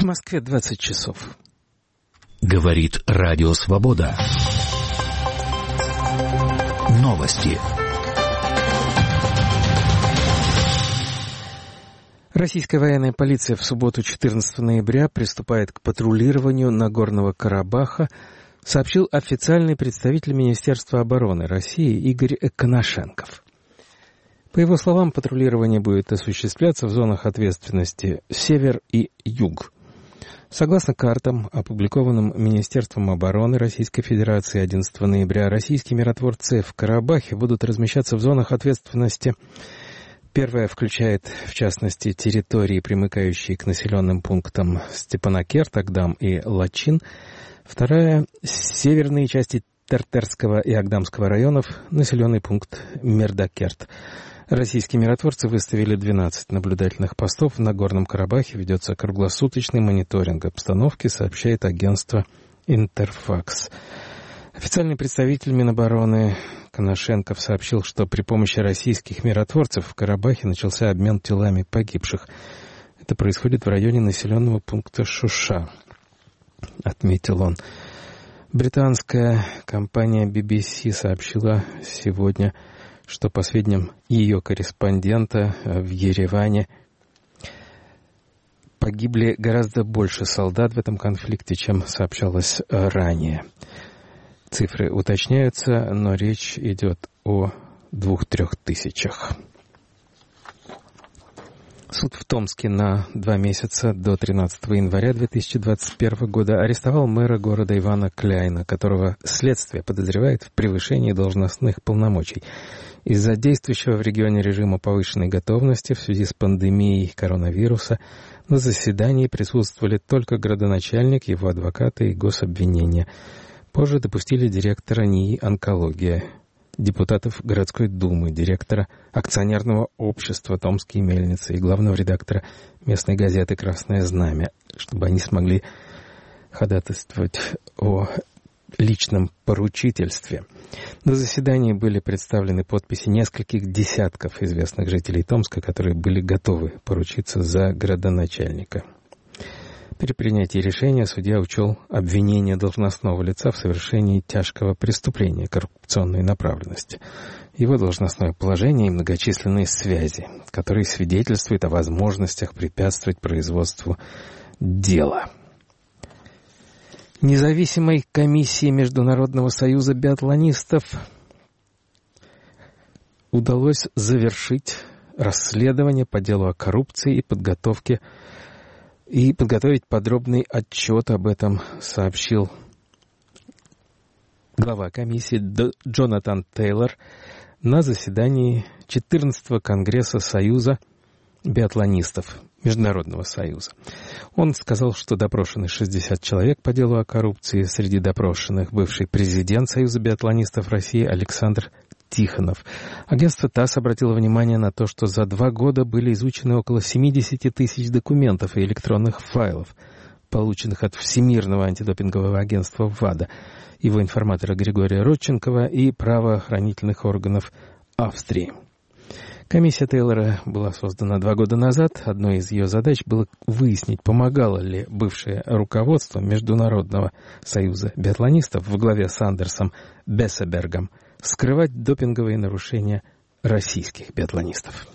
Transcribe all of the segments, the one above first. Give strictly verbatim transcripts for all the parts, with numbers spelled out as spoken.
В Москве двадцать часов. Говорит Радио Свобода. Новости. Российская военная полиция в субботу, четырнадцатого ноября, приступает к патрулированию Нагорного Карабаха, сообщил официальный представитель Министерства обороны России Игорь Коношенков. По его словам, патрулирование будет осуществляться в зонах ответственности «Север» и «Юг». Согласно картам, опубликованным Министерством обороны Российской Федерации одиннадцатого ноября, российские миротворцы в Карабахе будут размещаться в зонах ответственности. Первая включает, в частности, территории, примыкающие к населенным пунктам Степанакерт, Агдам и Лачин. Вторая — северные части Тертерского и Агдамского районов, населенный пункт Мердакерт. Российские миротворцы выставили двенадцать наблюдательных постов в Нагорном Карабахе. Ведется круглосуточный мониторинг обстановки, сообщает агентство «Интерфакс». Официальный представитель Минобороны Коношенков сообщил, что при помощи российских миротворцев в Карабахе начался обмен телами погибших. Это происходит в районе населенного пункта Шуша, отметил он. Британская компания би би си сообщила сегодня, что по сведениям ее корреспондента в Ереване погибли гораздо больше солдат в этом конфликте, чем сообщалось ранее. Цифры уточняются, но речь идет о двух-трех тысячах. Суд в Томске на два месяца до тринадцатого января две тысячи двадцать первого года арестовал мэра города Ивана Кляйна, которого следствие подозревает в превышении должностных полномочий. Из-за действующего в регионе режима повышенной готовности в связи с пандемией коронавируса на заседании присутствовали только градоначальник, его адвокаты и гособвинения. Позже допустили директора НИИ «Онкология», депутатов городской думы, директора акционерного общества «Томские мельницы» и главного редактора местной газеты «Красное знамя», чтобы они смогли ходатайствовать о личном поручительстве. На заседании были представлены подписи нескольких десятков известных жителей Томска, которые были готовы поручиться за градоначальника. При принятии решения судья учел обвинение должностного лица в совершении тяжкого преступления коррупционной направленности, его должностное положение и многочисленные связи, которые свидетельствуют о возможностях препятствовать производству дела. Независимой комиссии Международного союза биатлонистов удалось завершить расследование по делу о коррупции и подготовке и подготовить подробный отчет об этом, сообщил глава комиссии Джонатан Тейлор на заседании четырнадцатого Конгресса Союза биатлонистов Международного союза. Он сказал, что допрошены шестьдесят человек по делу о коррупции. Среди допрошенных бывший президент Союза биатлонистов России Александр Тихонов. Агентство ТАСС обратило внимание на то, что за два года были изучены около семьдесят тысяч документов и электронных файлов, полученных от Всемирного антидопингового агентства ВАДА, его информатора Григория Родченкова и правоохранительных органов Австрии. Комиссия Тейлора была создана два года назад. Одной из ее задач было выяснить, помогало ли бывшее руководство Международного союза биатлонистов во главе с Андерсом Бессебергом скрывать допинговые нарушения российских биатлонистов.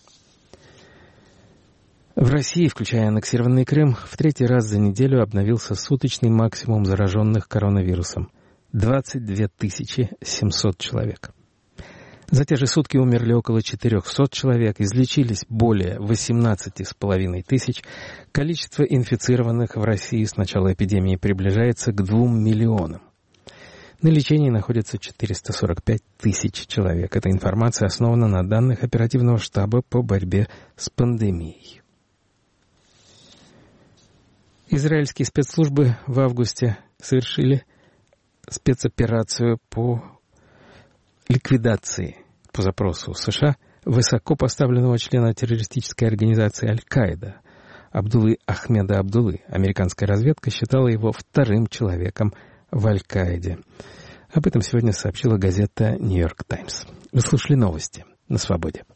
В России, включая аннексированный Крым, в третий раз за неделю обновился суточный максимум зараженных коронавирусом – двадцать две тысячи семьсот человек. За те же сутки умерли около четырехсот человек, излечились более восемнадцати с половиной тысяч. Количество инфицированных в России с начала эпидемии приближается к двум миллионам. На лечении находится четыреста сорок пять тысяч человек. Эта информация основана на данных оперативного штаба по борьбе с пандемией. Израильские спецслужбы в августе совершили спецоперацию по ликвидации по запросу США высоко поставленного члена террористической организации Аль-Каида Абдуллы Ахмеда Абдуллы. Американская разведка считала его вторым человеком в Аль-Каиде. Об этом сегодня сообщила газета «Нью-Йорк Таймс». Вы слушали новости на Свободе.